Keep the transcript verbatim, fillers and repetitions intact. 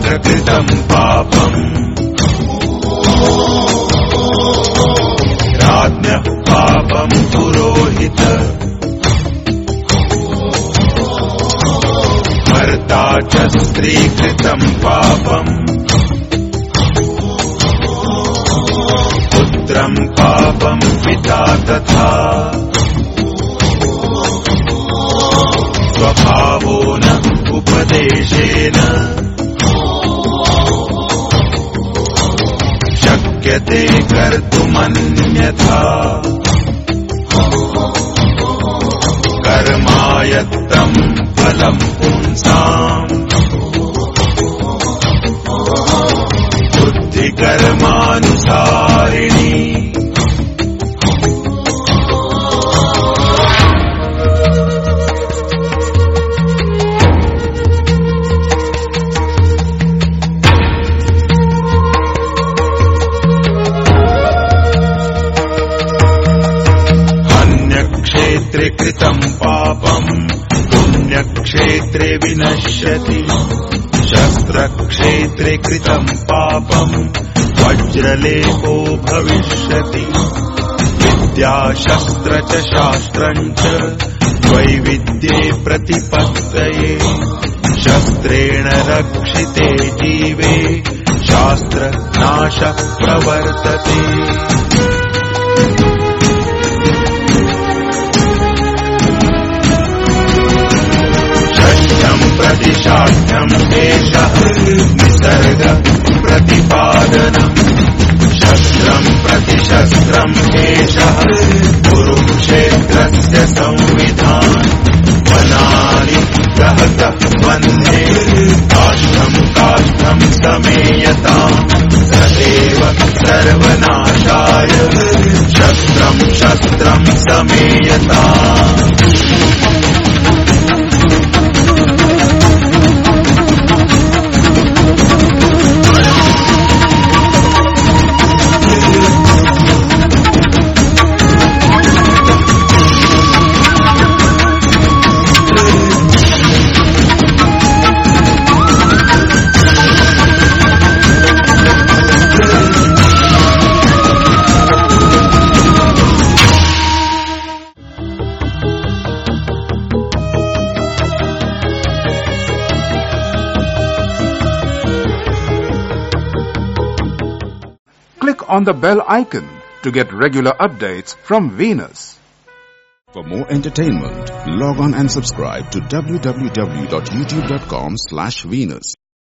प्रकृतं पापम् राज्ञः पापं पुरोहित भर्ता च स्त्रीकृतं पापम् पुत्रं पापं पिता तथा स्वभावो न उपदेशेन शक्यते कर्तुमन्यथा कर्मायत्तं फलं पुंसाम् बुद्धिकर्मानुसारिणी अन्यक्षेत्रे कृतं पापम् पुण्यक्षेत्रे विनश्यति शस्त्रक्षेत्रे कृतं पापम् वज्रलेपो भविष्यति विद्याशस्त्र च शास्त्रम् च द्वैविध्ये प्रतिपत्तये शस्त्रेण रक्षिते जीवे शास्त्रनाशः प्रवर्तते प्रतिशाठ्यम् एषः निसर्ग प्रतिपादनम् शस्त्रम् प्रतिशस्त्रम् एषः कुरुक्षेत्रस्य संविधानम् वनानि सहतः वन्दे काष्ठम् काष्ठम् समेयताम् तदेव सर्वनाशाय शस्त्रम् शस्त्रम् समेयताम् Click on the bell icon to get regular updates from Venus. For more entertainment, log on and subscribe to w w w dot youtube dot com slash Venus.